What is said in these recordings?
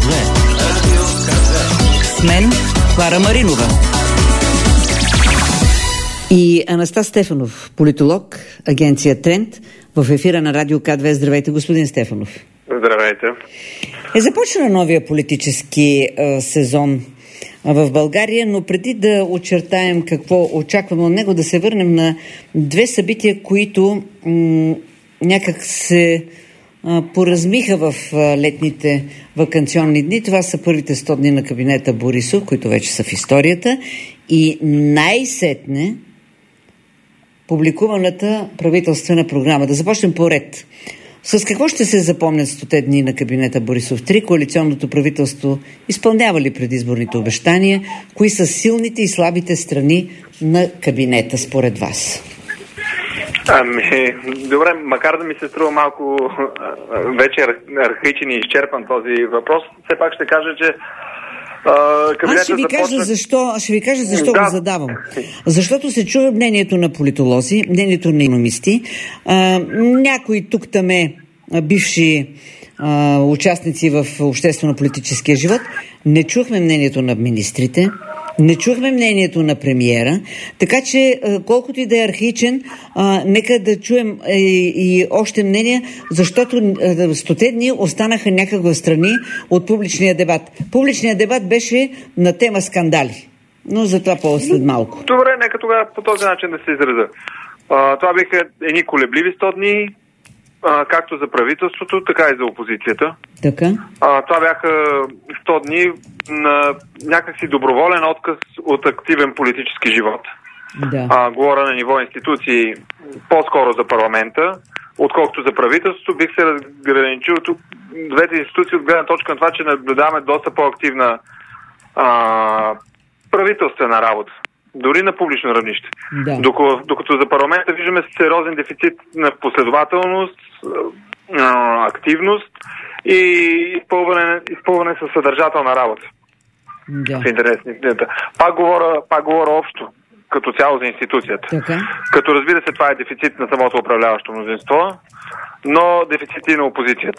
Радио К2. С мен Клара Маринова. И Анастас Стефанов, политолог, агенция Тренд, в ефира на Радио К2. Здравейте, господин Стефанов. Здравейте. Започна новия политически сезон в България, но преди да очертаем какво очакваме от него, да се върнем на две събития, които някак се поразмиха в летните ваканционни дни. Това са първите 100 дни на кабинета Борисов, които вече са в историята, и най-сетне публикуваната правителствена програма. Да започнем по ред. С какво ще се запомнят 100 дни на кабинета Борисов 3? Коалиционното правителство изпълнява ли предизборните обещания? Кои са силните и слабите страни на кабинета според вас? Добре, макар да ми се струва малко вече архаичен и изчерпан този въпрос, все пак ще кажа, че Аз ще ви кажа защо го задавам. Защото се чува мнението на политолози, мнението на икономисти, някои тук-таме бивши участници в обществено-политическия живот. Не чухме мнението на министрите, не чухме мнението на премиера, така че колкото и да е архаичен, нека да чуем и още мнения, защото 100 дни останаха някаква страни от публичния дебат. Публичният дебат беше на тема скандали, но за това по-след малко. Добре, нека тогава по този начин да се изразя. Това биха едни колебливи 100 дни, както за правителството, така и за опозицията. Така? Това бяха 100 дни на някакси доброволен отказ от активен политически живот. Да. Говоря на ниво институции, по-скоро за парламента, отколкото за правителството. Бих се разграничил тук двете институции от гледна точка на това, че наблюдаваме доста по-активна правителствена работа. Дори на публично равнище. Да. Докато за парламента виждаме сериозен дефицит на последователност, активност и изпълване със съдържателна работа. Да. В интерес на истината. Пак говоря общо, като цяло за институцията. Така. Като разбира се, това е дефицит на самото управляващо мнозинство, но дефицит и на опозицията.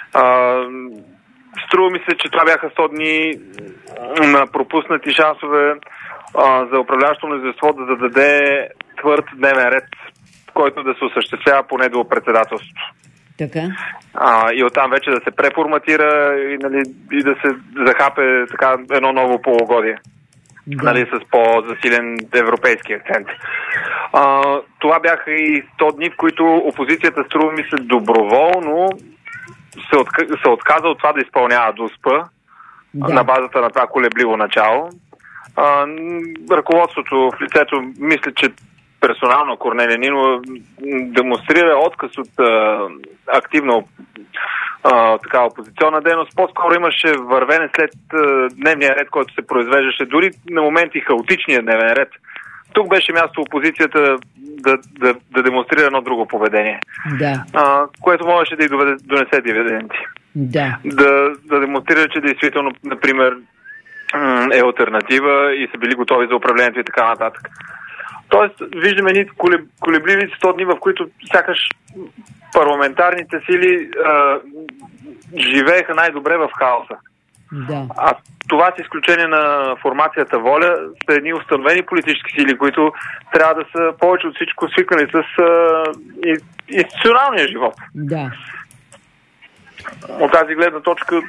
Струва ми се, че това бяха 100 дни на пропуснати шансове за управляващо мнозинство да зададе твърд дневен ред, който да се осъществява поне до председателството. Така. И оттам вече да се преформатира и да се захапе така едно ново полугодие. Да. С по-засилен европейски акцент. Това бяха и 100 дни, в които опозицията, струва ми се, доброволно се отказа от това да изпълнява ДУСП на базата на това колебливо начало. Ръководството в лицето, мисля, че персонално Корнелия Нинова демонстрира отказ от активна така опозиционна дейност. По-скоро имаше вървене след дневния ред, който се произвеждаше, дори на моменти хаотичния дневен ред. Тук беше място опозицията да демонстрира едно друго поведение, да. Което можеше да й донесе дивиденти. Да. Да демонстрира, че действително, например, е алтернатива и са били готови за управлението и така нататък. Тоест, виждаме ни колебливи 100 дни, в които сякаш парламентарните сили живееха най-добре в хаоса. Да. А това, с изключение на формацията Воля, са едни установени политически сили, които трябва да са повече от всичко свикнали с институционалния живот. Да. От тази гледна точка,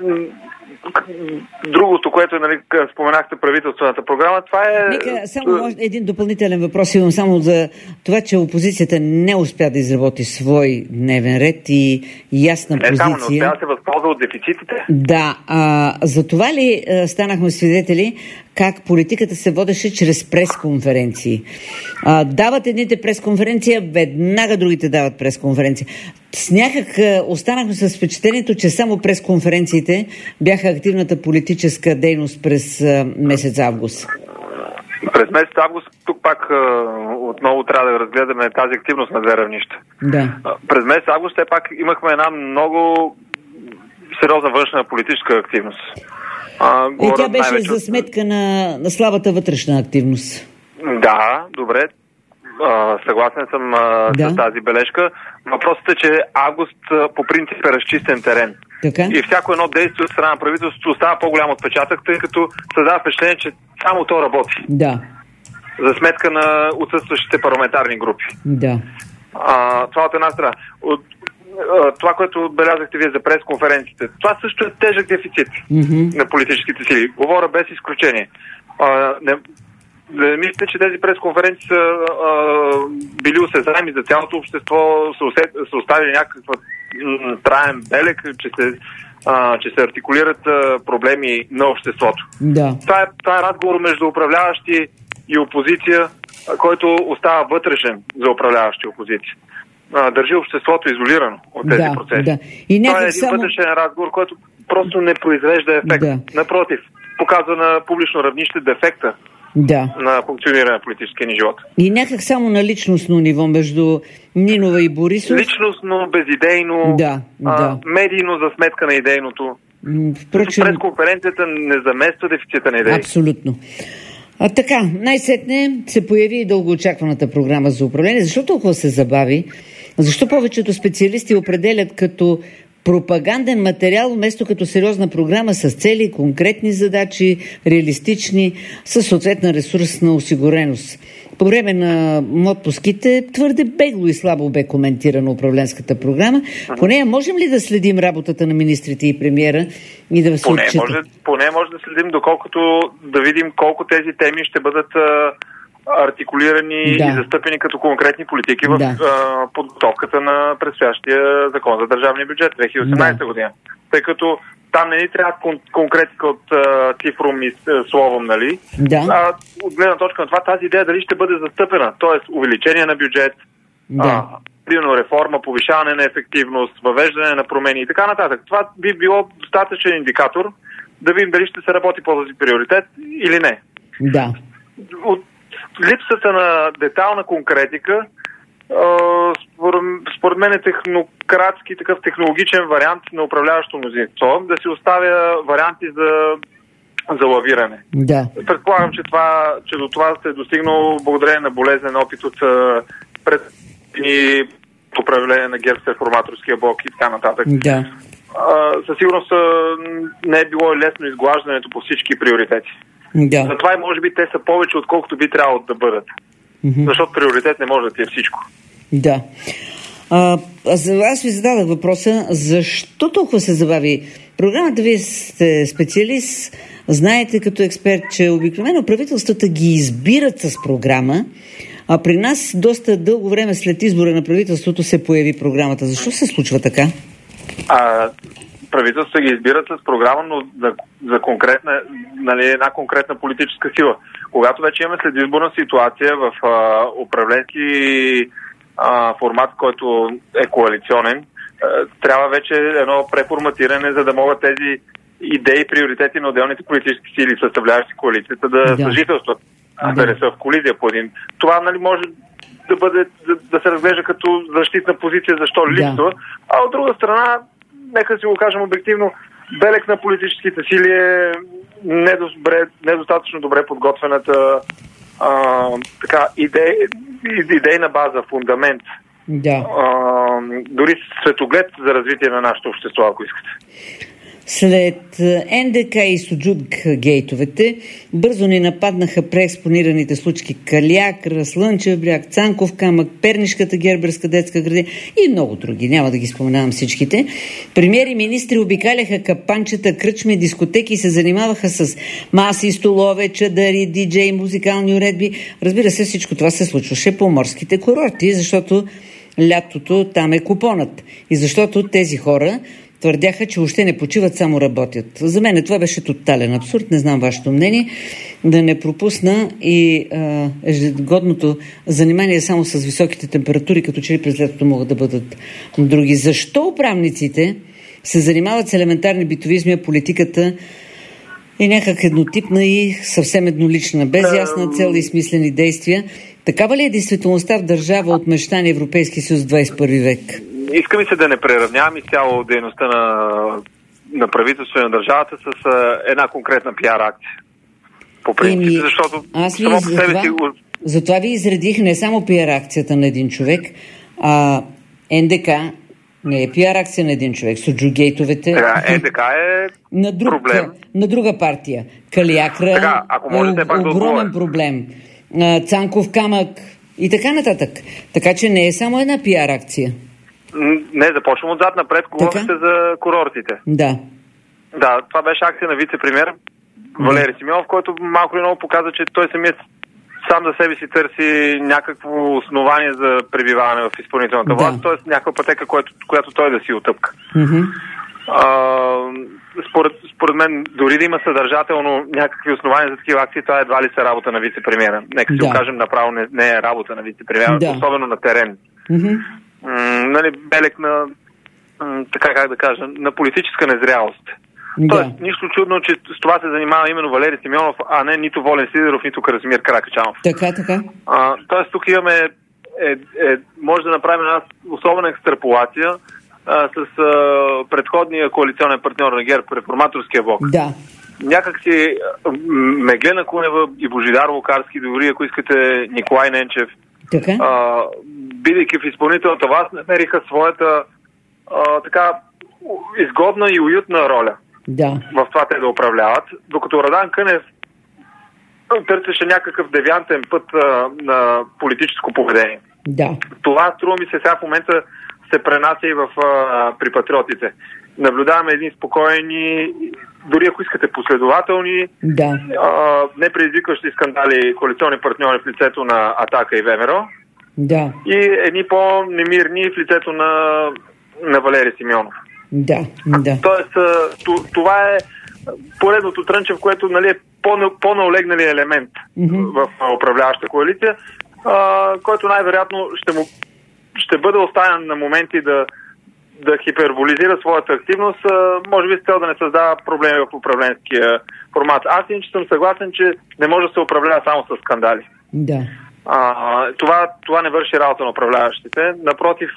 другото, което споменахте, правителствената програма, това е... Нека само един допълнителен въпрос имам само за това, че опозицията не успя да изработи свой дневен ред и ясна позиция. Не само, не успя да се възползва от дефицитите. Да, за това ли станахме свидетели как политиката се водеше чрез пресконференции? Дават едните пресконференция, веднага другите дават пресконференция. С някак останахме с впечатлението, че само пресконференциите бяха активната политическа дейност през месец август. През месец август тук пак отново трябва да разгледаме тази активност на две равнища. Да. През месец август все пак имахме една много сериозна външна политическа активност. И тя беше за сметка на слабата вътрешна активност. Да, добре. Съгласен съм с тази бележка. Въпросът е, че август по принцип е разчистен терен. Така? И всяко едно действие от страна на правителството остава по-голям отпечатък, тъй като създава впечатление, че само то работи. Да. За сметка на отсъстващите парламентарни групи. Да. Това от една страна. Това, което отбелязахте вие за пресконференциите, това също е тежък дефицит на политическите сили. Говоря без изключение. Не мислите, че тези пресконференции са били осезаеми за цялото общество, са оставили някаква траен белег, че се артикулират проблеми на обществото. Да. Това е разговор между управляващи и опозиция, който остава вътрешен за управляващи и опозиция. Държи обществото изолирано от тези процеси. Да. И това е един вътрешен разговор, който просто не произвежда ефект. Да. Напротив, показва на публично равнище дефекта на функциониране на политическия ни живот. И някак само на личностно ниво между Нинова и Борисов? Личностно, безидейно, медийно за сметка на идейното. Пресконференцията не замества дефицита на идеи. Абсолютно. Така, най-сетне се появи и дългоочакваната програма за управление. Защо толкова се забави? Защо повечето специалисти определят като пропаганден материал, вместо като сериозна програма с цели, конкретни задачи, реалистични, със съответна ресурсна осигуреност? По време на отпуските твърде бегло и слабо бе коментирана управленската програма. По нея можем ли да следим работата на министрите и премиера и да се отчитат? Поне може да следим, доколкото да видим колко тези теми ще бъдат артикулирани и застъпени като конкретни политики в подготовката на предстоящия закон за държавния бюджет 2018 година. Тъй като там не ни трябва конкретика от цифром и словом, нали? От гледна точка на това, тази идея дали ще бъде застъпена, т.е. увеличение на бюджет, реформа, повишаване на ефективност, въвеждане на промени и така нататък. Това би било достатъчен индикатор да видим дали ще се работи по този приоритет или не. Да. От липсата на детална конкретика, според мен е технократски, такъв технологичен вариант на управляващо мнозинство, да се оставя варианти за лавиране. Да. Предполагам, че до това се е достигнало благодарение на болезнен опит от предни управление на ГЕРБ с реформаторския блок и така нататък. Да. Със сигурност не е било лесно изглаждането по всички приоритети. Да. Затова и може би те са повече, отколкото би трябвало да бъдат. Защото приоритет не може да ти е всичко. Да. Аз ви зададах въпроса, защо толкова се забави програмата? Вие сте специалист, знаете като експерт, че обикновено правителствата ги избират с програма, а при нас доста дълго време след избора на правителството се появи програмата. Защо се случва така? Правителството ги избират с програма, но за конкретна, една конкретна политическа сила. Когато вече имаме следизборна ситуация в управленски формат, който е коалиционен, трябва вече едно преформатиране, за да могат тези идеи и приоритети на отделните политически сили, съставляващи коалицията, да съжителстват, да не са в колизия по един. Това може да бъде, да се разглежда като защитна позиция, защо липсва, а от друга страна, нека си го кажем обективно, белег на политическите сили е недостатъчно добре подготвената идейна база, фундамент. Дори светоглед за развитие на нашето общество, ако искате. След НДК и Суджук гейтовете бързо ни нападнаха преекспонираните случки Калиакра, Слънчев бряг, Цанков камък, Пернишката герберска детска градина и много други. Няма да ги споменавам всичките. Премиери и министри обикаляха капанчета, кръчми, дискотеки и се занимаваха с маси, столове, чадъри, диджей, музикални уредби. Разбира се, всичко това се случваше по морските курорти, защото лятото там е купонът. И защото тези хора твърдяха, че въобще не почиват, само работят. За мен това беше тотален абсурд, не знам вашето мнение. Да не пропусна и ежегодното занимание само с високите температури, като че ли през лятото могат да бъдат други. Защо управниците се занимават с елементарни битовизми, а политиката е някак еднотипна и съвсем еднолична, без ясна цел и смислени действия? Такава ли е действителността в държава от мечтания Европейски съюз в 21 век? Иска ми се да не преравнявам изцяло дейността на правителството и на държавата с една конкретна пиар акция. По принцип, защото само по себе си... Затова ви изредих не само пиар акцията на един човек, а НДК Не е пиар акция на един човек. Суджугейтовете. Така е проблем. На друга партия. Калиакра огромен проблем. Цанков камък и така нататък. Така че не е само една пиар акция. Не, започвам отзад напред. Говорихте за курортите. Да. Да, това беше акция на вице-премиер Валери Симеонов, който малко или много показа, че той самият сам за себе си търси някакво основание за пребиваване в изпълнителната власт, т.е. някаква пътека, която той да си отъпка. Според мен, дори да има съдържателно някакви основания за такива акции, това едва ли са работа на вице-премиера. Нека си го кажем направо, не е работа на вице-премиера, особено на терен. Белег на, така как да кажа, на политическа незрялост. Тоест, нищо чудно, че с това се занимава именно Валери Симеонов, а не нито Волен Сидеров, нито Красимир Каракачанов. Така. Тоест, тук имаме, може да направим една особена екстраполация с предходния коалиционен партньор на ГЕРБ, Реформаторския блок. Да. Някакси Меглена Кунева и Божидар Лукарски, дори ако искате Николай Ненчев, бидейки в изпълнителната власт, намериха своята така изгодна и уютна роля в това те да управляват, докато Радан Кънев търсеше някакъв девиантен път на политическо поведение. Това, струва ми се, сега в момента се пренася и при патриотите. Наблюдаваме един спокоен и дори ако искате последователни, не предизвикващи скандали коалиционни партньори в лицето на Атака и ВМРО, и едни по-немирни в лицето на Валери Симеонов. Тоест, това е поредното трънче, в което е по-наолегналият елемент в управляваща коалиция, който най-вероятно ще бъде оставен на моменти да хиперболизира своята активност, може би с цел да не създава проблеми в управленския формат. Аз иначе съм съгласен, че не може да се управлява само с скандали. Това не върши работа на управляващите. Напротив,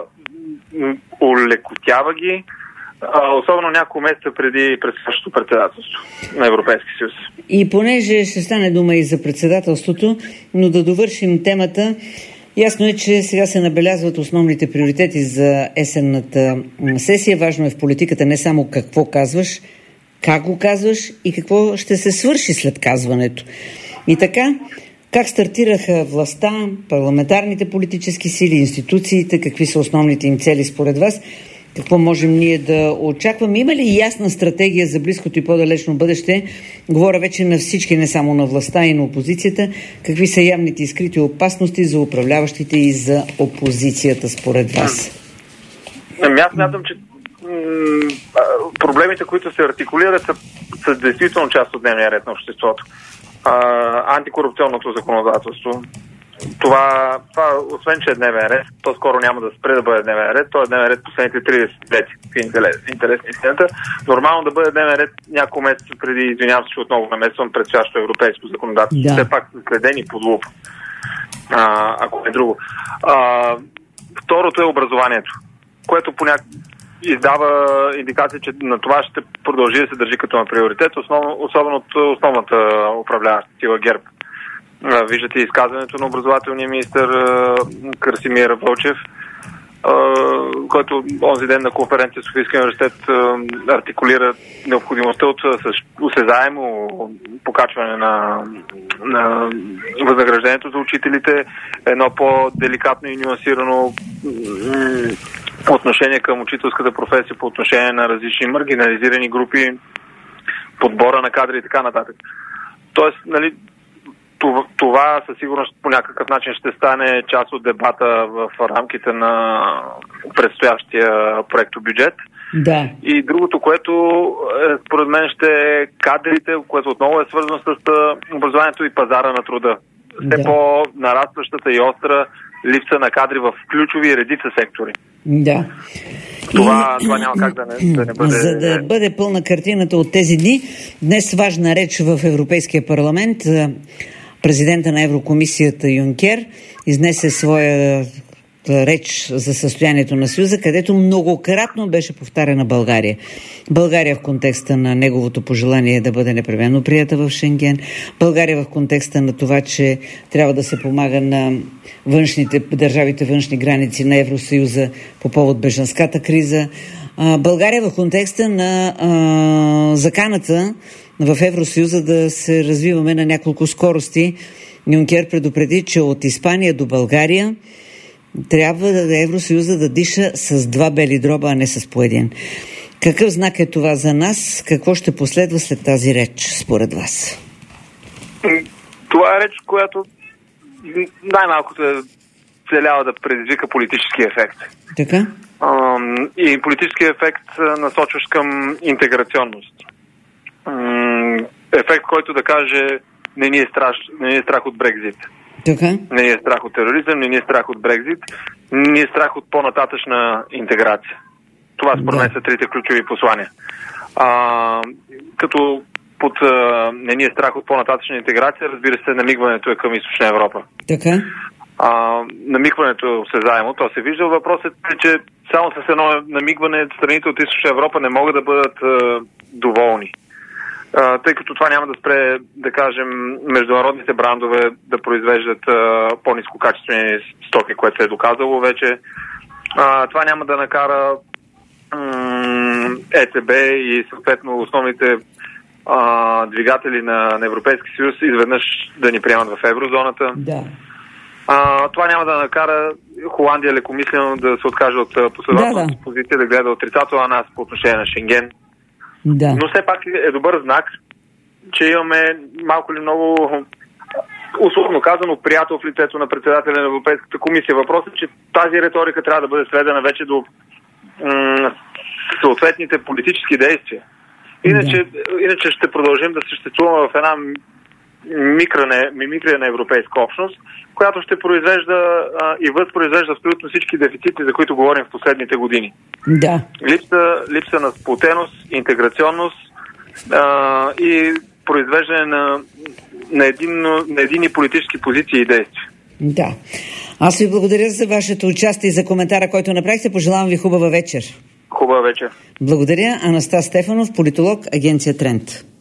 улекотява ги, особено няколко месеца преди предстоящото председателство на Европейския съюз. И понеже ще стане дума и за председателството, но да довършим темата, ясно е, че сега се набелязват основните приоритети за есенната сесия. Важно е в политиката не само какво казваш, как го казваш и какво ще се свърши след казването. И така, как стартираха властта, парламентарните политически сили, институциите, какви са основните им цели според вас, какво можем ние да очакваме? Има ли ясна стратегия за близкото и по-далечно бъдеще? Говоря вече на всички, не само на властта и на опозицията. Какви са явните и скрити опасности за управляващите и за опозицията според вас? Аз смятам, че проблемите, които се артикулират, са действително част от дневния ред на обществото. Антикорупционното законодателство. Това, освен че е дневен ред, то скоро няма да спре да бъде дневен ред. То е дневен ред последните 30 лети. Интересна истината. Нормално да бъде дневен ред няколко месеца преди, извинявам се, че отново намесвам предстоящо европейско законодателство. Все пак са следени под лупа. Ако не друго. Второто е образованието, което издава индикация, че на това ще продължи да се държи като на приоритет, особено от основната управляваща сила ГЕРБ. Виждате изказването на образователния министър Красимир Вълчев, който онзи ден на конференция в Софийския университет артикулира необходимостта от осезаемо покачване на възнаграждението за учителите, едно по-деликатно и нюансирано отношение към учителската професия по отношение на различни маргинализирани групи, подбора на кадри и така нататък. Тоест, това със сигурност по някакъв начин ще стане част от дебата в рамките на предстоящия проектобюджет. И другото, което според мен ще е кадрите, което отново е свързано с образованието и пазара на труда. Все по-нарастващата и остра липса на кадри в ключови редица сектори. Това няма как да не бъде... За да бъде пълна картината от тези дни, днес важна реч в Европейския парламент. Президента на Еврокомисията Юнкер изнесе своя реч за състоянието на Съюза, където многократно беше повтаряна България. България в контекста на неговото пожелание да бъде непременно прията в Шенген. България в контекста на това, че трябва да се помага на държавите външни граници на Евросъюза по повод бежанската криза. България в контекста на заканата в Евросъюза да се развиваме на няколко скорости. Юнкер предупреди, че от Испания до България трябва Евросъюза да диша с 2 бели дроба, а не с по един. Какъв знак е това за нас? Какво ще последва след тази реч, според вас? Това е реч, която най-малкото е целява да предизвика политически ефект. Така? И политически ефект насочваш към интеграционност. Ефект, който да каже не ни е страх от Брекзит. Така? Не ни е страх от тероризъм, не ни е страх от Брекзит, не ни е страх от по-нататъчна интеграция. Това според мен са трите ключови послания. Като под не ни е страх от по-нататъчна интеграция, разбира се, намигването е към Източна Европа. Така? Намигването е осезаемо, то се вижда. Въпросът е, че само с едно намигване страните от Източна Европа не могат да бъдат доволни. Тъй като това няма да спре, да кажем, международните брандове да произвеждат по-нискокачествени стоки, което е доказало вече. Това няма да накара ЕЦБ и съответно основните двигатели на Европейски съюз изведнъж да ни приемат в еврозоната. Да. Това няма да накара Холандия лекомислено да се откаже от последователната позиция, да гледа отрицателно на нас по отношение на Шенген. Да. Но все пак е добър знак, че имаме малко или много, условно казано, приятел в лицето на председателя на Европейската комисия. Въпросът е, че тази риторика трябва да бъде сведена вече до съответните политически действия. Иначе ще продължим да съществуваме в една мимикрия на европейска общност, която ще произвежда и възпроизвежда абсолютно всички дефицити, за които говорим в последните години. Да. Липса на сплотеност, интеграционност и произвеждане на единни политически позиции и действия. Да. Аз ви благодаря за вашето участие и за коментара, който направихте. Пожелавам ви хубава вечер. Хубава вечер. Благодаря. Анастас Стефанов, политолог, агенция Тренд.